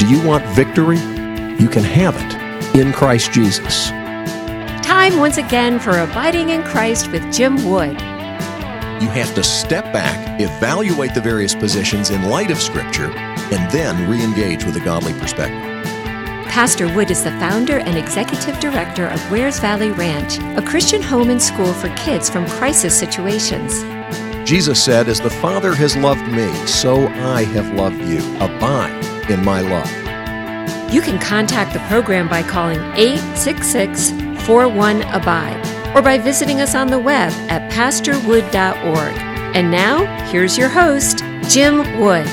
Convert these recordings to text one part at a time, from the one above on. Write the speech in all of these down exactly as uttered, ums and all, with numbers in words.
Do you want victory? You can have it in Christ Jesus. Time once again for Abiding in Christ with Jim Wood. You have to step back, evaluate the various positions in light of Scripture, and then re-engage with a godly perspective. Pastor Wood is the founder and executive director of Wares Valley Ranch, a Christian home and school for kids from crisis situations. Jesus said, "As the Father has loved me, so I have loved you. Abide in my love." You can contact the program by calling eight six six, four one, abide or by visiting us on the web at pastor wood dot org. And now, here's your host, Jim Wood.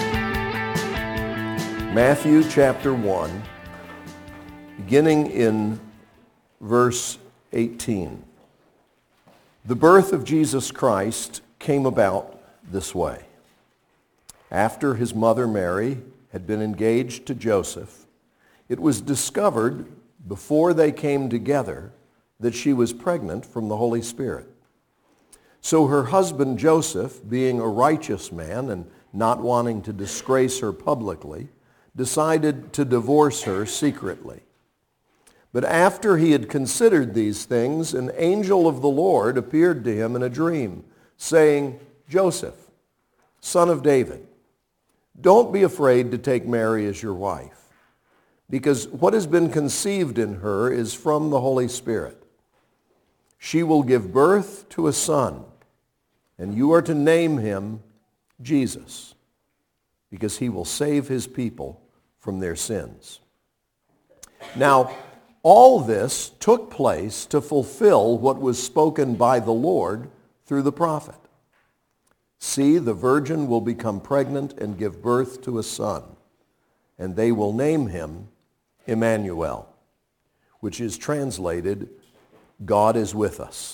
Matthew chapter one, beginning in verse eighteen. The birth of Jesus Christ came about this way. After his mother Mary had been engaged to Joseph, it was discovered before they came together that she was pregnant from the Holy Spirit. So her husband Joseph, being a righteous man and not wanting to disgrace her publicly, decided to divorce her secretly. But after he had considered these things, an angel of the Lord appeared to him in a dream, saying, "Joseph, son of David, don't be afraid to take Mary as your wife, because what has been conceived in her is from the Holy Spirit. She will give birth to a son, and you are to name him Jesus, because he will save his people from their sins." Now, all this took place to fulfill what was spoken by the Lord through the prophet. "See, the virgin will become pregnant and give birth to a son, and they will name him Emmanuel," which is translated, God is with us.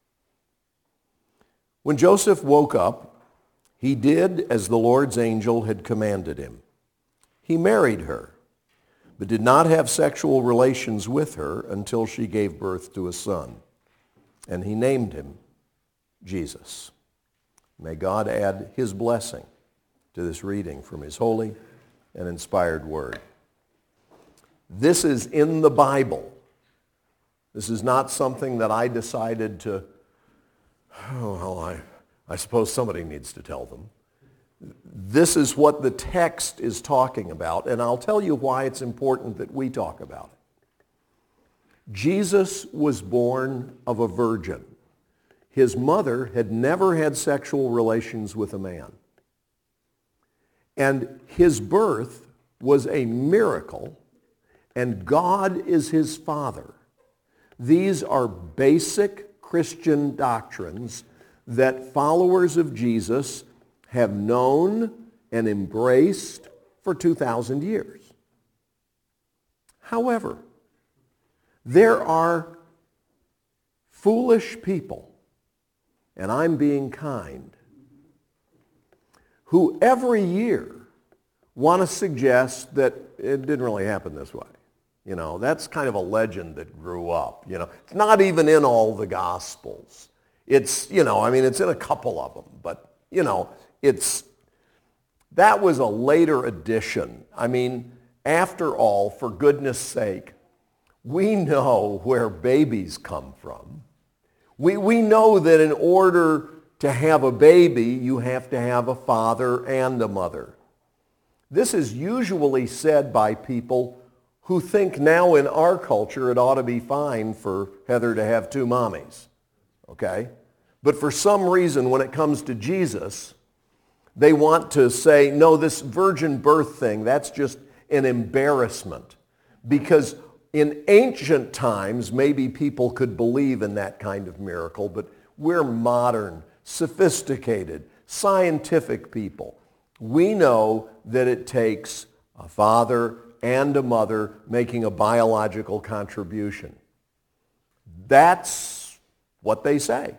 When Joseph woke up, he did as the Lord's angel had commanded him. He married her, but did not have sexual relations with her until she gave birth to a son, and he named him Jesus. May God add his blessing to this reading from his holy and inspired word. This is in the Bible. This is not something that I decided to, oh, well, I, I suppose somebody needs to tell them. This is what the text is talking about, and I'll tell you why it's important that we talk about it. Jesus was born of a virgin. His mother had never had sexual relations with a man. And his birth was a miracle, and God is his father. These are basic Christian doctrines that followers of Jesus have known and embraced for two thousand years. However, there are foolish people, and I'm being kind, who every year want to suggest that it didn't really happen this way. You know, that's kind of a legend that grew up. You know, it's not even in all the Gospels. It's, you know, I mean, it's in a couple of them, but, you know, it's, that was a later addition. I mean, after all, for goodness sake, we know where babies come from. We, we know that in order to have a baby, you have to have a father and a mother. This is usually said by people who think now in our culture it ought to be fine for Heather to have two mommies, okay? But for some reason, when it comes to Jesus, they want to say, no, this virgin birth thing, that's just an embarrassment. Because in ancient times, maybe people could believe in that kind of miracle, but we're modern, sophisticated, scientific people. We know that it takes a father and a mother making a biological contribution. That's what they say.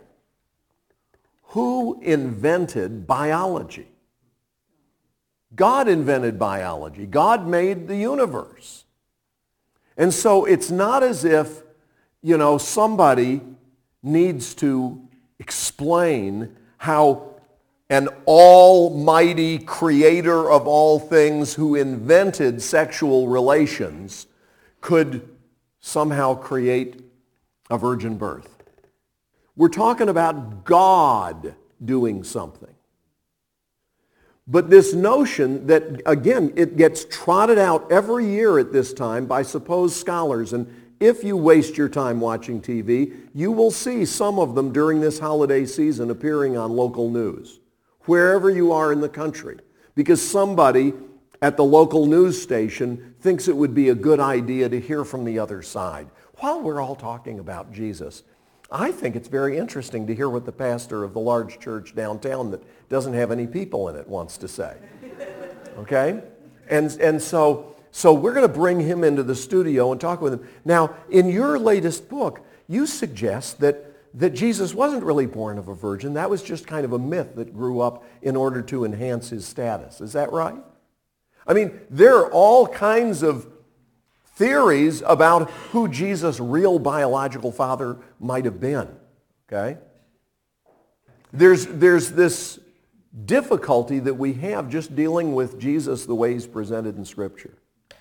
Who invented biology? God invented biology. God made the universe. And so it's not as if, you know, somebody needs to explain how an almighty creator of all things who invented sexual relations could somehow create a virgin birth. We're talking about God doing something. But this notion that, again, it gets trotted out every year at this time by supposed scholars, and if you waste your time watching T V, you will see some of them during this holiday season appearing on local news, wherever you are in the country, because somebody at the local news station thinks it would be a good idea to hear from the other side. While we're all talking about Jesus, I think it's very interesting to hear what the pastor of the large church downtown that doesn't have any people in it wants to say. Okay? And, and so, so we're going to bring him into the studio and talk with him. Now, in your latest book, you suggest that, that Jesus wasn't really born of a virgin. That was just kind of a myth that grew up in order to enhance his status. Is that right? I mean, there are all kinds of theories about who Jesus' real biological father might have been, okay? There's, there's this difficulty that we have just dealing with Jesus the way he's presented in Scripture.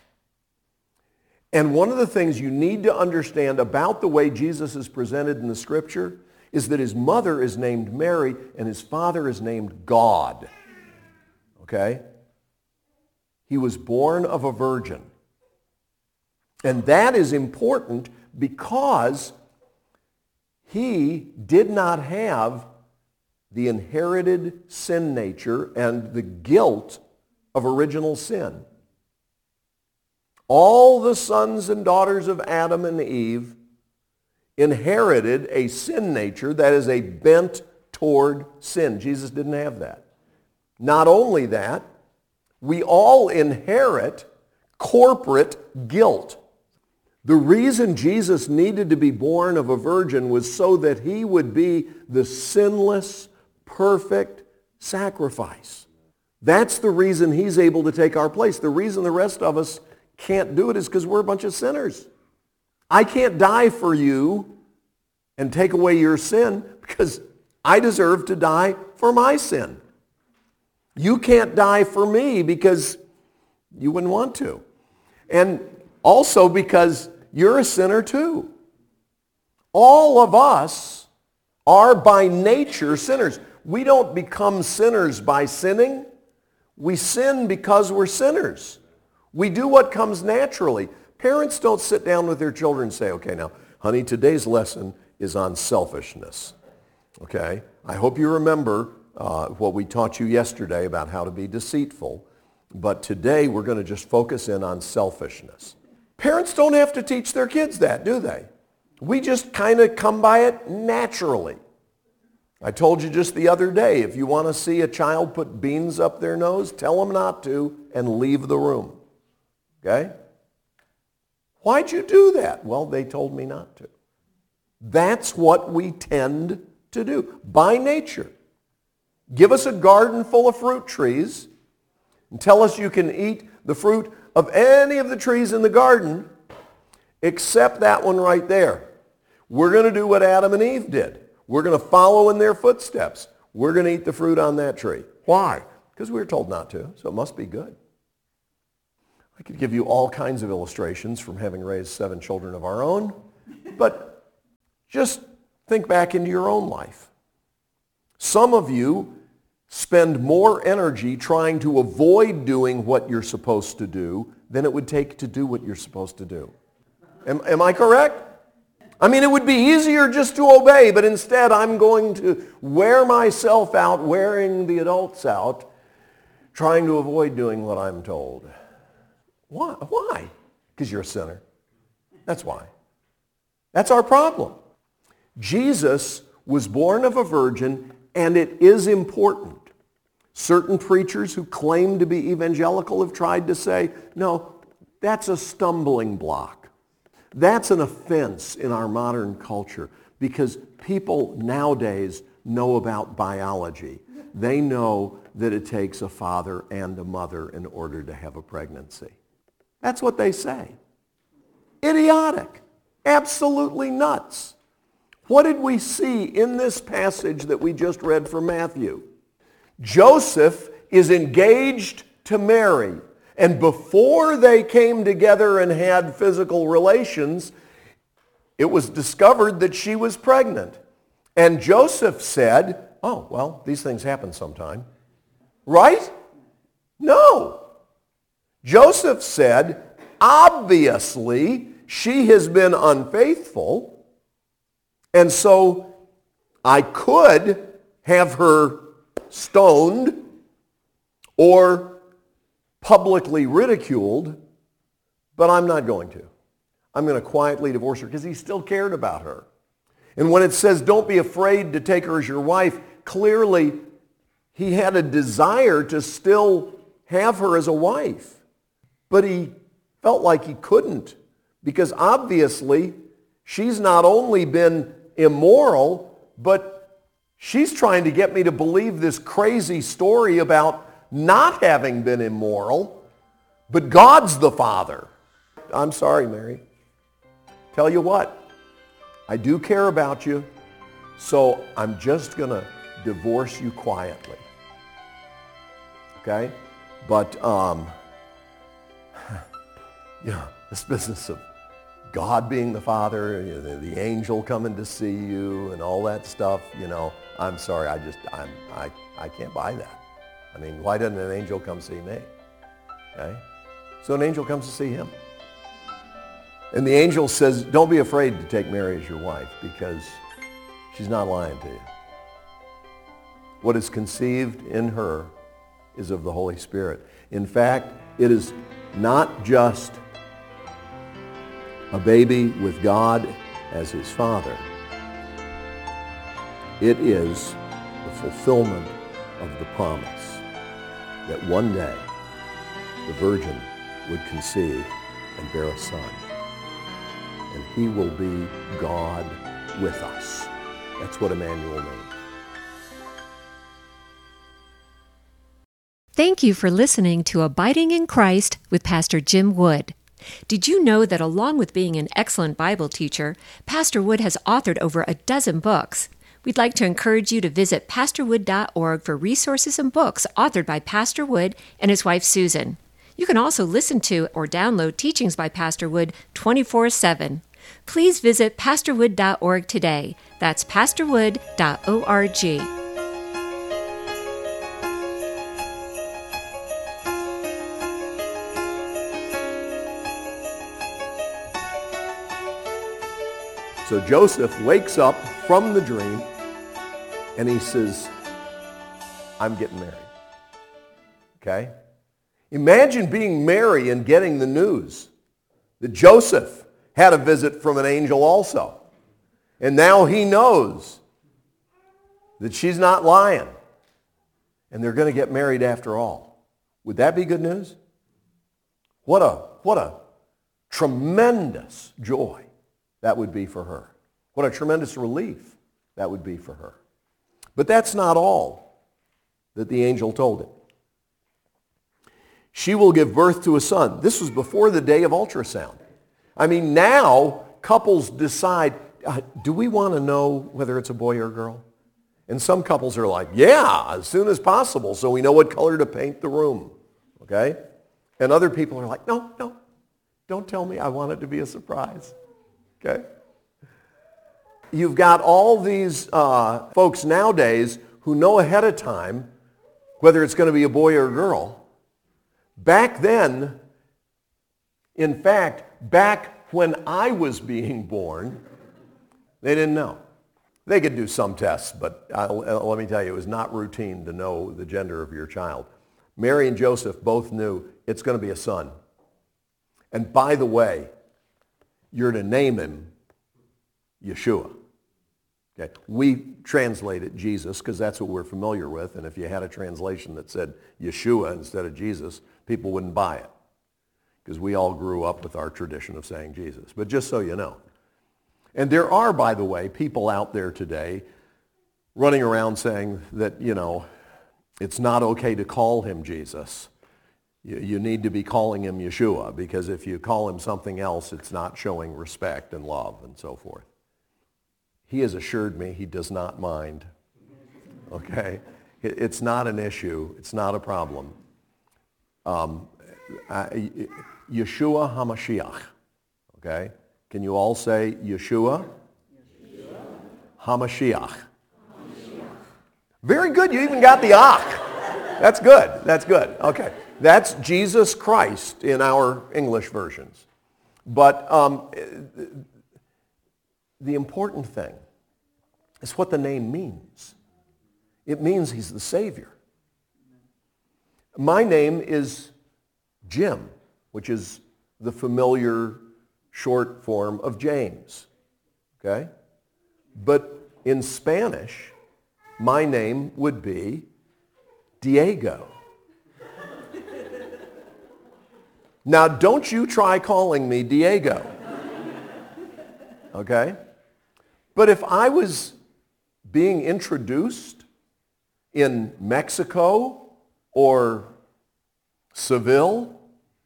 And one of the things you need to understand about the way Jesus is presented in the Scripture is that his mother is named Mary and his father is named God, okay? He was born of a virgin. And that is important because he did not have the inherited sin nature and the guilt of original sin. All the sons and daughters of Adam and Eve inherited a sin nature that is a bent toward sin. Jesus didn't have that. Not only that, we all inherit corporate guilt. The reason Jesus needed to be born of a virgin was so that he would be the sinless, perfect sacrifice. That's the reason he's able to take our place. The reason the rest of us can't do it is because we're a bunch of sinners. I can't die for you and take away your sin because I deserve to die for my sin. You can't die for me because you wouldn't want to. And also because you're a sinner too. All of us are by nature sinners. We don't become sinners by sinning. We sin because we're sinners. We do what comes naturally. Parents don't sit down with their children and say, okay, now, honey, today's lesson is on selfishness. Okay? I hope you remember uh, what we taught you yesterday about how to be deceitful. But today we're going to just focus in on selfishness. Parents don't have to teach their kids that, do they? We just kind of come by it naturally. I told you just the other day, if you want to see a child put beans up their nose, tell them not to and leave the room. Okay? Why'd you do that? Well, they told me not to. That's what we tend to do by nature. Give us a garden full of fruit trees and tell us you can eat the fruit of any of the trees in the garden except that one right there. We're going to do what Adam and Eve did. We're going to follow in their footsteps. We're going to eat the fruit on that tree. Why? Because we were told not to, so it must be good. I could give you all kinds of illustrations from having raised seven children of our own, but just think back into your own life. Some of you spend more energy trying to avoid doing what you're supposed to do than it would take to do what you're supposed to do. Am, am I correct? I mean, it would be easier just to obey, but instead I'm going to wear myself out, wearing the adults out, trying to avoid doing what I'm told. Why? Why? Because you're a sinner. That's why. That's our problem. Jesus was born of a virgin, and it is important. Certain preachers who claim to be evangelical have tried to say, no, that's a stumbling block. That's an offense in our modern culture because people nowadays know about biology. They know that it takes a father and a mother in order to have a pregnancy. That's what they say. Idiotic. Absolutely nuts. What did we see in this passage that we just read from Matthew? Joseph is engaged to Mary. And before they came together and had physical relations, it was discovered that she was pregnant. And Joseph said, oh, well, these things happen sometime. Right? No. Joseph said, obviously, she has been unfaithful, and so I could have her stoned or publicly ridiculed, but I'm not going to. I'm going to quietly divorce her because he still cared about her. And when it says, don't be afraid to take her as your wife, clearly he had a desire to still have her as a wife. But he felt like he couldn't because obviously she's not only been immoral, but she's trying to get me to believe this crazy story about not having been immoral, but God's the Father. I'm sorry, Mary. Tell you what, I do care about you, so I'm just going to divorce you quietly. Okay? But, um, you know, this business of God being the Father, you know, the, the angel coming to see you and all that stuff, you know, I'm sorry, I just, I'm, I, I can't buy that. I mean, why doesn't an angel come see me? Okay? So an angel comes to see him. And the angel says, don't be afraid to take Mary as your wife because she's not lying to you. What is conceived in her is of the Holy Spirit. In fact, it is not just a baby with God as his father. It is the fulfillment of the promise that one day the virgin would conceive and bear a son. And he will be God with us. That's what Emmanuel means. Thank you for listening to Abiding in Christ with Pastor Jim Wood. Did you know that along with being an excellent Bible teacher, Pastor Wood has authored over a dozen books? We'd like to encourage you to visit pastor wood dot org for resources and books authored by Pastor Wood and his wife Susan. You can also listen to or download teachings by Pastor Wood twenty-four seven. Please visit pastor wood dot org today. That's pastor wood dot org. So Joseph wakes up from the dream and he says, I'm getting married. Okay? Imagine being Mary and getting the news that Joseph had a visit from an angel also. And now he knows that she's not lying. And they're going to get married after all. Would that be good news? What a, what a tremendous joy that would be for her. What a tremendous relief that would be for her. But that's not all that the angel told him. She will give birth to a son. This was before the day of ultrasound. I mean, now couples decide, uh, do we want to know whether it's a boy or a girl? And some couples are like, yeah, as soon as possible, so we know what color to paint the room. Okay? And other people are like, no, no, don't tell me. I want it to be a surprise. Okay? You've got all these uh, folks nowadays who know ahead of time whether it's going to be a boy or a girl. Back then, in fact, back when I was being born, they didn't know. They could do some tests, but I, let me tell you, it was not routine to know the gender of your child. Mary and Joseph both knew it's going to be a son. And by the way, you're to name him Yeshua. Okay? We translate it Jesus because that's what we're familiar with. And if you had a translation that said Yeshua instead of Jesus, people wouldn't buy it because we all grew up with our tradition of saying Jesus. But just so you know. And there are, by the way, people out there today running around saying that, you know, it's not okay to call him Jesus. You, you need to be calling him Yeshua because if you call him something else, it's not showing respect and love and so forth. He has assured me he does not mind. Okay? It- It's not an issue. It's not a problem. Um, I- Yeshua HaMashiach. Okay? Can you all say Yeshua? Yeshua. HaMashiach. Very good. You even got the ach. That's good. That's good. Okay. That's Jesus Christ in our English versions. But um, the important thing is what the name means. It means he's the Savior. My name is Jim, which is the familiar short form of James. Okay? But in Spanish, my name would be Diego. Now, don't you try calling me Diego. Okay? But if I was being introduced in Mexico or Seville,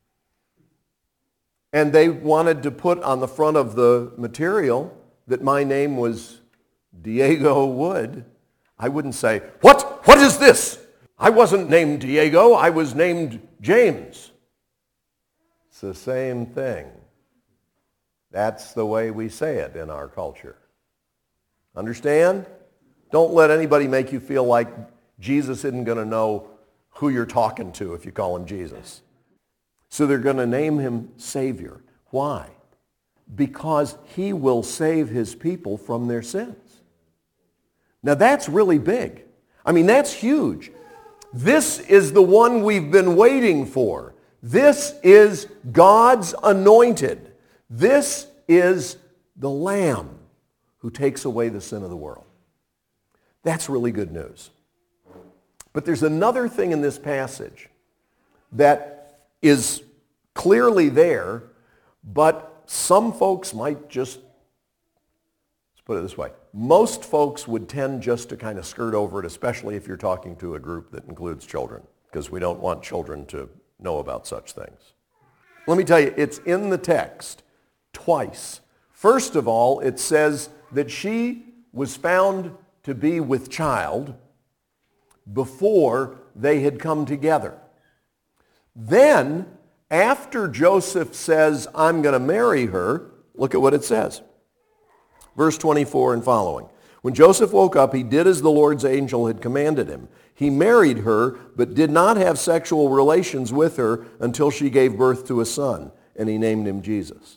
and they wanted to put on the front of the material that my name was Diego Wood, I wouldn't say, what? What is this? I wasn't named Diego, I was named James. It's the same thing. That's the way we say it in our culture. Understand? Don't let anybody make you feel like Jesus isn't going to know who you're talking to if you call him Jesus. So they're going to name him Savior. Why? Because he will save his people from their sins. Now that's really big. I mean, that's huge. This is the one we've been waiting for. This is God's anointed. This is the Lamb who takes away the sin of the world. That's really good news. But there's another thing in this passage that is clearly there, but some folks might just, let's put it this way, most folks would tend just to kind of skirt over it, especially if you're talking to a group that includes children, because we don't want children to know about such things. Let me tell you, it's in the text twice. First of all, it says that she was found to be with child before they had come together. Then, after Joseph says, I'm going to marry her, look at what it says. Verse twenty-four and following. When Joseph woke up, he did as the Lord's angel had commanded him. He married her, but did not have sexual relations with her until she gave birth to a son, and he named him Jesus.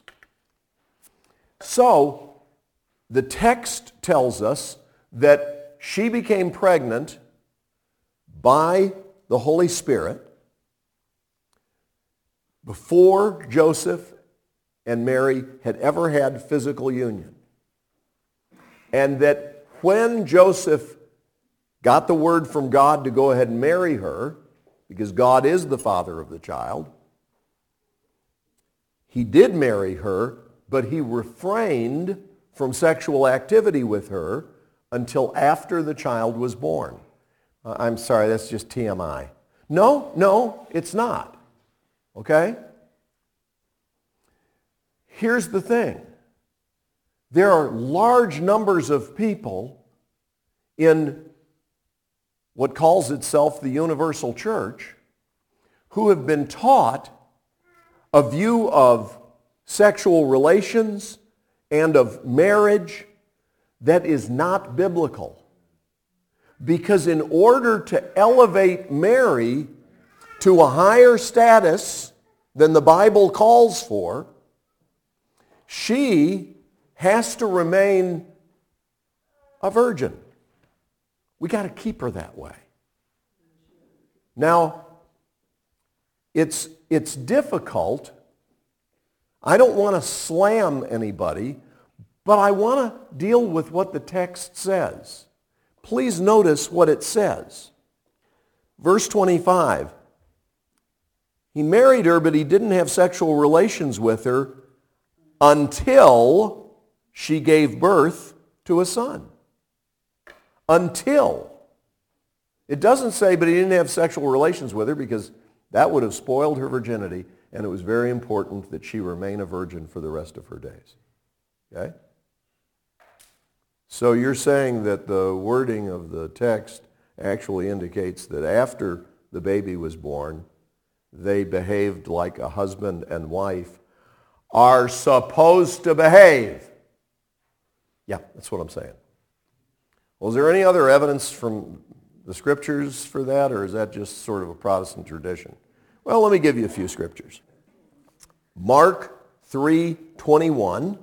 So, the text tells us that she became pregnant by the Holy Spirit before Joseph and Mary had ever had physical union. And that when Joseph got the word from God to go ahead and marry her, because God is the father of the child, he did marry her, but he refrained from sexual activity with her until after the child was born. Uh, I'm sorry, that's just T M I. No, no, it's not. Okay? Here's the thing. There are large numbers of people in what calls itself the universal church who have been taught a view of sexual relations and of marriage that is not biblical. Because in order to elevate Mary to a higher status than the Bible calls for, she has to remain a virgin. We got to keep her that way. Now, it's, it's difficult. I don't want to slam anybody, but I want to deal with what the text says. Please notice what it says. Verse twenty-five. He married her, but he didn't have sexual relations with her until she gave birth to a son. Until. It doesn't say, but he didn't have sexual relations with her, because that would have spoiled her virginity, and it was very important that she remain a virgin for the rest of her days. Okay? So you're saying that the wording of the text actually indicates that after the baby was born, they behaved like a husband and wife are supposed to behave. Yeah, that's what I'm saying. Well, is there any other evidence from the scriptures for that, or is that just sort of a Protestant tradition? Well, let me give you a few scriptures. Mark three twenty-one,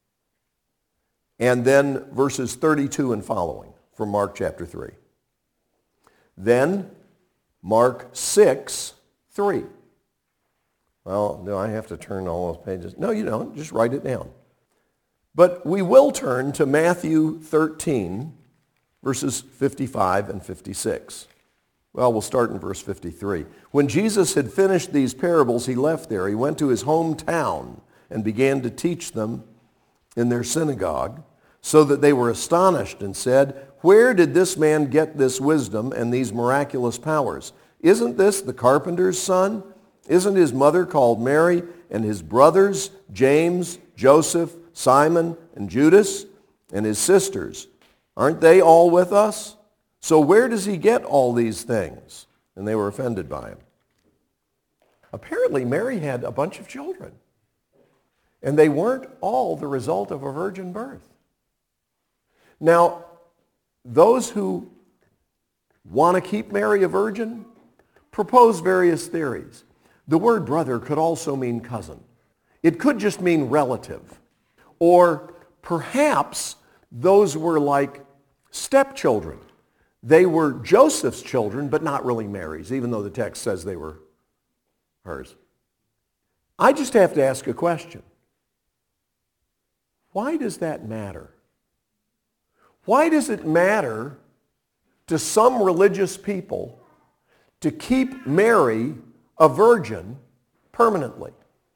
and then verses thirty-two and following from Mark chapter three. Then Mark six three. Well, do I have to turn all those pages? No, you don't. Just write it down. But we will turn to Matthew thirteen, verses fifty-five and fifty-six. Well, we'll start in verse fifty-three. When Jesus had finished these parables, he left there. He went to his hometown and began to teach them in their synagogue, so that they were astonished and said, "Where did this man get this wisdom and these miraculous powers? Isn't this the carpenter's son? Isn't his mother called Mary, and his brothers, James, Joseph, Simon, and Judas, and his sisters? Aren't they all with us? So where does he get all these things?" And they were offended by him. Apparently, Mary had a bunch of children, and they weren't all the result of a virgin birth. Now, those who want to keep Mary a virgin propose various theories. The word brother could also mean cousin. It could just mean relative. Or perhaps those were like stepchildren. They were Joseph's children, but not really Mary's, even though the text says they were hers. I just have to ask a question. Why does that matter? Why does it matter to some religious people to keep Mary a virgin permanently?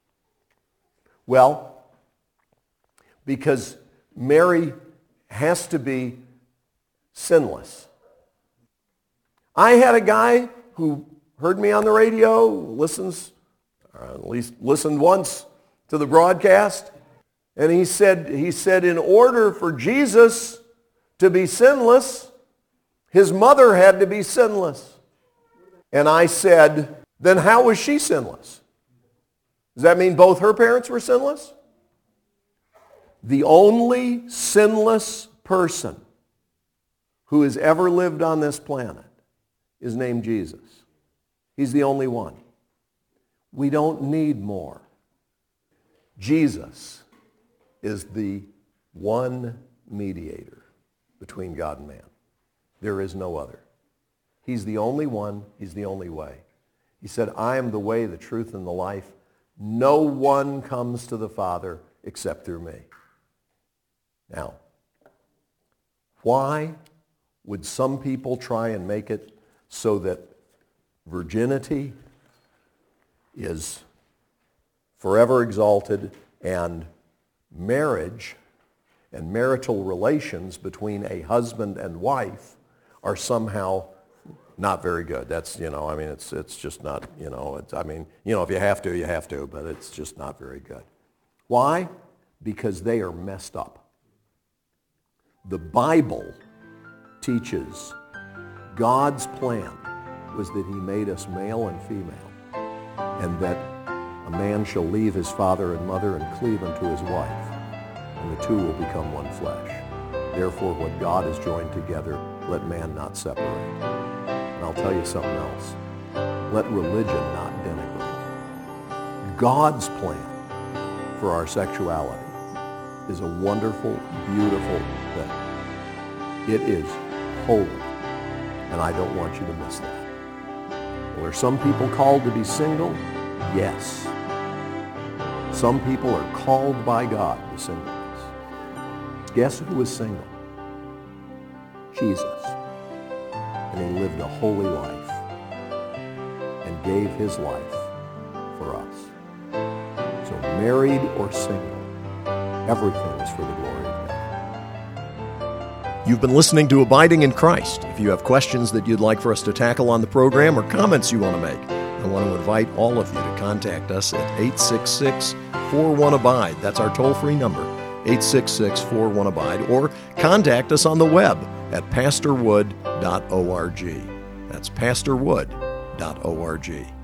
Well, because Mary has to be sinless. I had a guy who heard me on the radio, listens, or at least listened once to the broadcast, and he said, he said, in order for Jesus to be sinless, his mother had to be sinless. And I said, then how was she sinless? Does that mean both her parents were sinless? The only sinless person who has ever lived on this planet is named Jesus. He's the only one. We don't need more. Jesus is the one mediator between God and man. There is no other. He's the only one. He's the only way. He said, I am the way, the truth, and the life. No one comes to the Father except through me. Now, why would some people try and make it so that virginity is forever exalted and marriage and marital relations between a husband and wife are somehow not very good? That's, you know, I mean, it's it's just not, you know, it's, I mean, you know, if you have to, you have to, but it's just not very good. Why? Because they are messed up. The Bible teaches God's plan was that he made us male and female, and that a man shall leave his father and mother and cleave unto his wife, and the two will become one flesh. Therefore, what God has joined together, let man not separate. And I'll tell you something else. Let religion not denigrate. God's plan for our sexuality is a wonderful, beautiful thing. It is holy, and I don't want you to miss that. Well, are some people called to be single? Yes. Some people are called by God to singleness. Guess who was single? Jesus. And he lived a holy life and gave his life for us. So married or single, everything is for the glory of God. You've been listening to Abiding in Christ. If you have questions that you'd like for us to tackle on the program or comments you want to make, I want to invite all of you to contact us at eight six six, four one, abide. That's our toll-free number, eight six six, four one, abide. Or contact us on the web at pastor wood dot org. dot org. That's pastor wood dot org.